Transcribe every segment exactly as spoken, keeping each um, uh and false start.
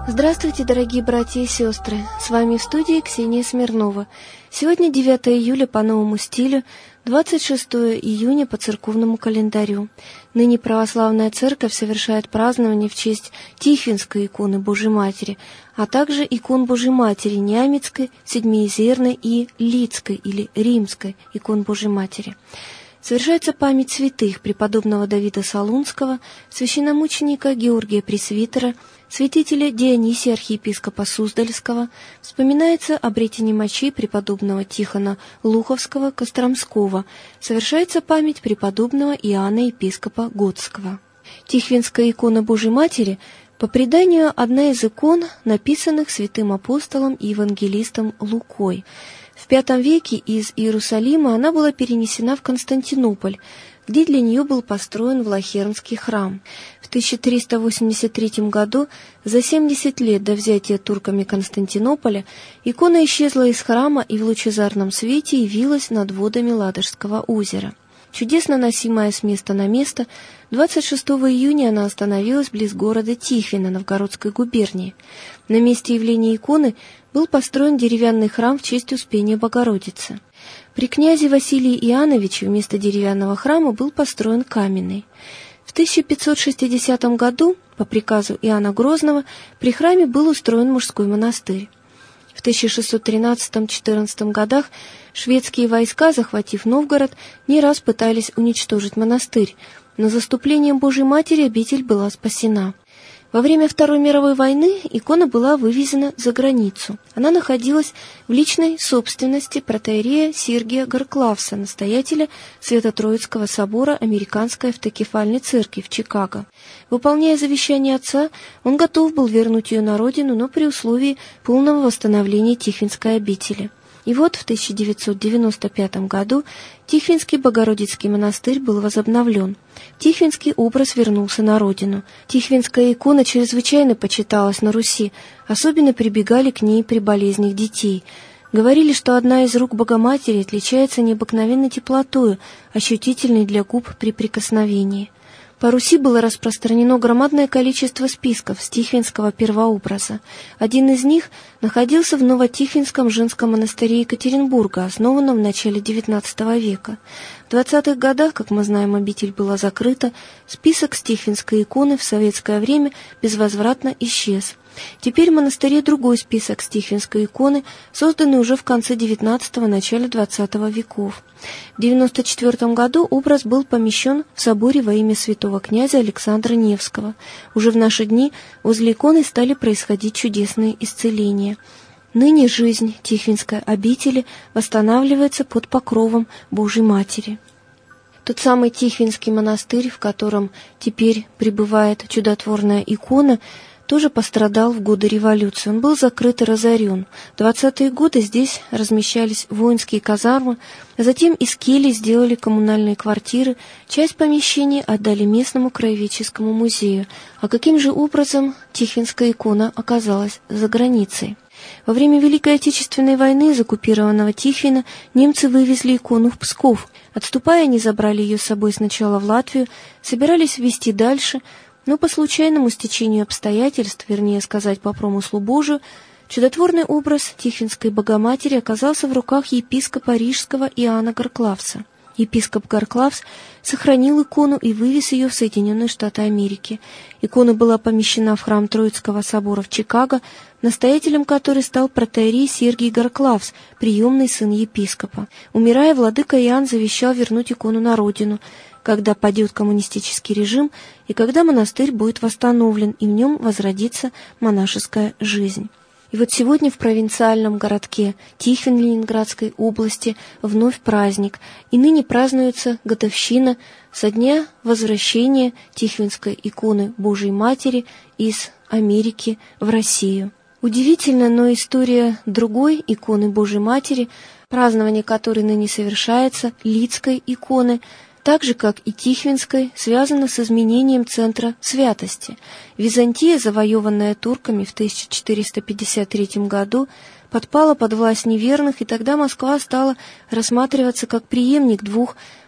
Здравствуйте, дорогие братья и сестры! С вами в студии Ксения Смирнова. Сегодня девятое июля по новому стилю, двадцать шестое июня по церковному календарю. Ныне православная церковь совершает празднование в честь Тихвинской иконы Божьей Матери, а также икон Божьей Матери Нямецкой, Седмиезерной и Лидской или Римской икон Божьей Матери. Совершается память святых преподобного Давида Солунского, священномученика Георгия Пресвитера, святителя Дионисия архиепископа Суздальского, вспоминается обретение мощей преподобного Тихона Луховского Костромского, совершается память преподобного Иоанна епископа Готского. Тихвинская икона Божьей Матери по преданию одна из икон, написанных святым апостолом и евангелистом Лукой. В пятом веке из Иерусалима она была перенесена в Константинополь, где для нее был построен Влахернский храм. В тысяча триста восемьдесят третьем году, за семьдесят лет до взятия турками Константинополя, икона исчезла из храма и в лучезарном свете явилась над водами Ладожского озера. Чудесно носимая с места на место, двадцать шестого июня она остановилась близ города Тихвина Новгородской губернии. На месте явления иконы был построен деревянный храм в честь Успения Богородицы. При князе Василии Иоанновиче вместо деревянного храма был построен каменный. В тысяча пятьсот шестидесятом году, по приказу Иоанна Грозного, при храме был устроен мужской монастырь. В тысяча шестьсот тринадцатом-четырнадцатом годах шведские войска, захватив Новгород, не раз пытались уничтожить монастырь, но заступлением Божьей Матери обитель была спасена. Во время Второй мировой войны икона была вывезена за границу. Она находилась в личной собственности протоиерея Сергия Гарклавса, настоятеля Свято-Троицкого собора Американской автокефальной церкви в Чикаго. Выполняя завещание отца, он готов был вернуть ее на родину, но при условии полного восстановления Тихвинской обители. И вот в тысяча девятьсот девяносто пятом году Тихвинский Богородицкий монастырь был возобновлен. Тихвинский образ вернулся на родину. Тихвинская икона чрезвычайно почиталась на Руси, особенно прибегали к ней при болезнях детей. Говорили, что одна из рук Богоматери отличается необыкновенной теплотою, ощутительной для губ при прикосновении. По Руси было распространено громадное количество списков с Тихвинского первообраза. Один из них находился в Новотихвинском женском монастыре Екатеринбурга, основанном в начале девятнадцатого века. В двадцатых годах, как мы знаем, обитель была закрыта, список с Тихвинской иконы в советское время безвозвратно исчез. Теперь в монастыре другой список с Тихвинской иконы, созданный уже в конце девятнадцатого – начале двадцатого веков. В девяносто четвёртом году образ был помещен в соборе во имя святого князя Александра Невского. Уже в наши дни возле иконы стали происходить чудесные исцеления. Ныне жизнь Тихвинской обители восстанавливается под покровом Божьей Матери. Тот самый Тихвинский монастырь, в котором теперь пребывает чудотворная икона, тоже пострадал в годы революции. Он был закрыт и разорен. В двадцатые годы здесь размещались воинские казармы, а затем из келий сделали коммунальные квартиры, часть помещений отдали местному краеведческому музею. А каким же образом Тихвинская икона оказалась за границей? Во время Великой Отечественной войны из оккупированного Тихвина немцы вывезли икону в Псков. Отступая, они забрали ее с собой сначала в Латвию, собирались везти дальше, но по случайному стечению обстоятельств, вернее сказать, по промыслу Божию, чудотворный образ Тихвинской Богоматери оказался в руках епископа Рижского Иоанна Гарклавса. Епископ Гарклавс сохранил икону и вывез ее в Соединенные Штаты Америки. Икона была помещена в храм Троицкого собора в Чикаго, настоятелем которой стал протоиерей Сергий Гарклавс, приемный сын епископа. Умирая, владыка Иоанн завещал вернуть икону на родину, когда падет коммунистический режим и когда монастырь будет восстановлен, и в нем возродится монашеская жизнь. И вот сегодня в провинциальном городке Тихвин Ленинградской области вновь праздник, и ныне празднуется годовщина со дня возвращения Тихвинской иконы Божьей Матери из Америки в Россию. Удивительно, но история другой иконы Божьей Матери, празднование которой ныне совершается, Лидской иконы, так же, как и Тихвинской, связано с изменением центра святости. Византия, завоеванная турками в тысяча четыреста пятьдесят третьем году, подпала под власть неверных, и тогда Москва стала рассматриваться как преемник двух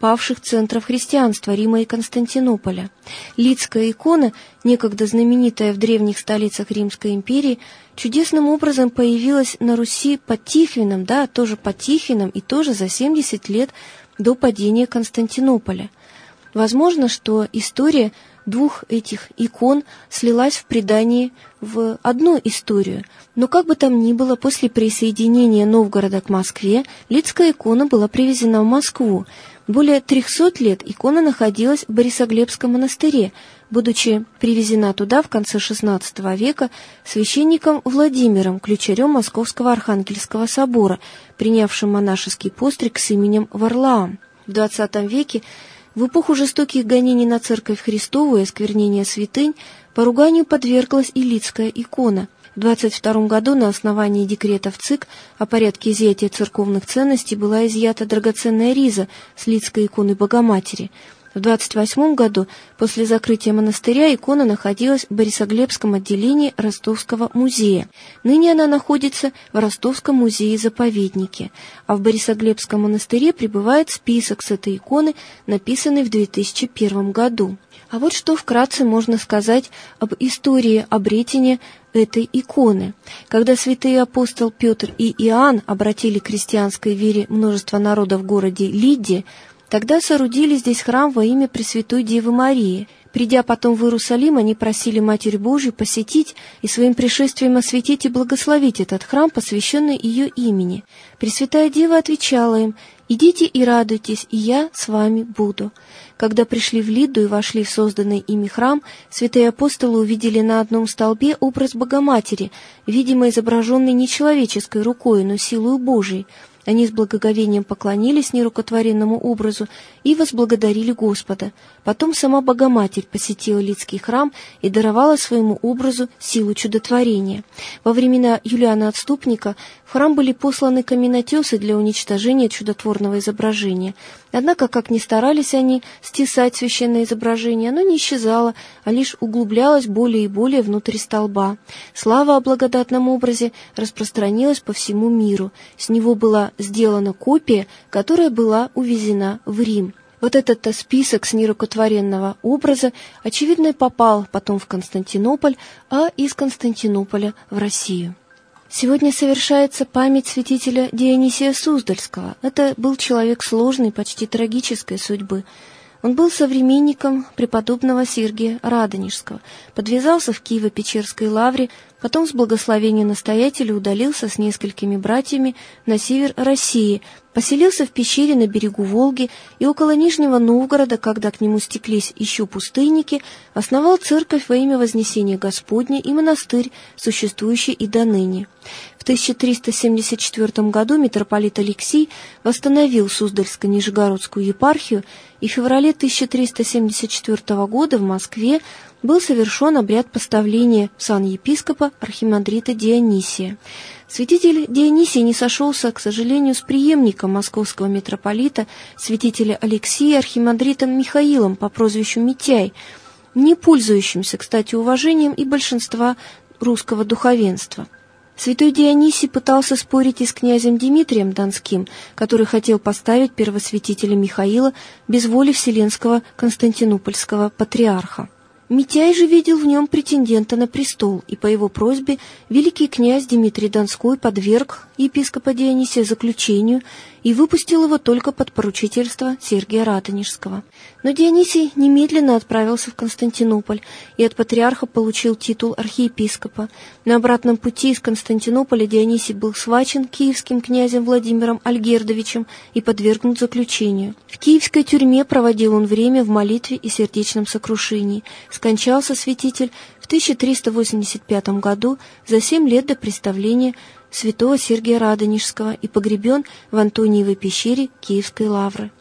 павших центров христианства Рима и Константинополя. Лидская икона, некогда знаменитая в древних столицах Римской империи, чудесным образом появилась на Руси под Тихвином, да, тоже под Тихвином и тоже за семьдесят лет до падения Константинополя. Возможно, что история двух этих икон слилась в предании в одну историю. Но как бы там ни было, после присоединения Новгорода к Москве Лидская икона была привезена в Москву. Более трехсот лет икона находилась в Борисоглебском монастыре, будучи привезена туда в конце шестнадцатого века священником Владимиром, ключарем Московского Архангельского собора, принявшим монашеский постриг с именем Варлаам. В двадцатом веке, в эпоху жестоких гонений на Церковь Христову и осквернения святынь, поруганию подверглась и Лидская икона. В двадцать втором году на основании декретов ЦИК о порядке изъятия церковных ценностей была изъята драгоценная риза с Лидской иконой Богоматери. В двадцать восьмом году, после закрытия монастыря, икона находилась в Борисоглебском отделении Ростовского музея. Ныне она находится в Ростовском музее-заповеднике, а в Борисоглебском монастыре пребывает список с этой иконы, написанный в две тысячи первом году. А вот что вкратце можно сказать об истории обретения этой иконы. Когда святые апостол Петр и Иоанн обратили к христианской вере множество народа в городе Лидде, тогда соорудили здесь храм во имя Пресвятой Девы Марии. Придя потом в Иерусалим, они просили Матерь Божию посетить и своим пришествием осветить и благословить этот храм, посвященный ее имени. Пресвятая Дева отвечала им: «Идите и радуйтесь, и я с вами буду». Когда пришли в Лидду и вошли в созданный ими храм, святые апостолы увидели на одном столбе образ Богоматери, видимо, изображенный не человеческой рукой, но силою Божией. Они с благоговением поклонились нерукотворенному образу и возблагодарили Господа. Потом сама Богоматерь посетила Лидский храм и даровала своему образу силу чудотворения. Во времена Юлиана Отступника в храм были посланы каменотесы для уничтожения чудотворного изображения. Однако, как ни старались они стесать священное изображение, оно не исчезало, а лишь углублялось более и более внутрь столба. Слава о благодатном образе распространилась по всему миру. С него была сделана копия, которая была увезена в Рим. Вот этот-то список с нерукотворенного образа, очевидно, и попал потом в Константинополь, а из Константинополя в Россию. Сегодня совершается память святителя Дионисия Суздальского. Это был человек сложной, почти трагической судьбы. Он был современником преподобного Сергия Радонежского, подвязался в Киево-Печерской лавре, потом с благословения настоятеля удалился с несколькими братьями на север России, поселился в пещере на берегу Волги и около Нижнего Новгорода, когда к нему стеклись еще пустынники, основал церковь во имя Вознесения Господня и монастырь, существующий и доныне. В тысяча триста семьдесят четвёртом году митрополит Алексий восстановил Суздальско-Нижегородскую епархию, и в феврале тысяча триста семьдесят четвёртого года в Москве был совершен обряд поставления в сан епископа архимандрита Дионисия. Святитель Дионисий не сошелся, к сожалению, с преемником московского митрополита, святителя Алексия, архимандритом Михаилом по прозвищу Митяй, не пользующимся, кстати, уважением и большинства русского духовенства. Святой Дионисий пытался спорить и с князем Дмитрием Донским, который хотел поставить первосвятителя Михаила без воли вселенского константинопольского патриарха. Митяй же видел в нем претендента на престол, и по его просьбе великий князь Дмитрий Донской подверг епископа Дионисия заключению и выпустил его только под поручительство Сергия Радонежского. Но Дионисий немедленно отправился в Константинополь и от патриарха получил титул архиепископа. На обратном пути из Константинополя Дионисий был схвачен киевским князем Владимиром Альгердовичем и подвергнут заключению. В киевской тюрьме проводил он время в молитве и сердечном сокрушении. Скончался святитель в тысяча триста восемьдесят пятом году, за семь лет до представления святого Сергия Радонежского, и погребен в Антониевой пещере Киевской лавры.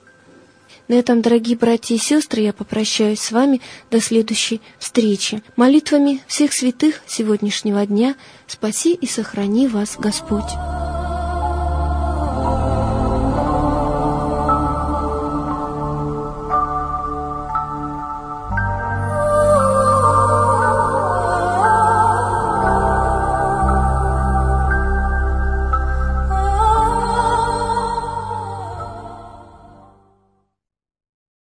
На этом, дорогие братья и сестры, я попрощаюсь с вами до следующей встречи. Молитвами всех святых сегодняшнего дня спаси и сохрани вас Господь.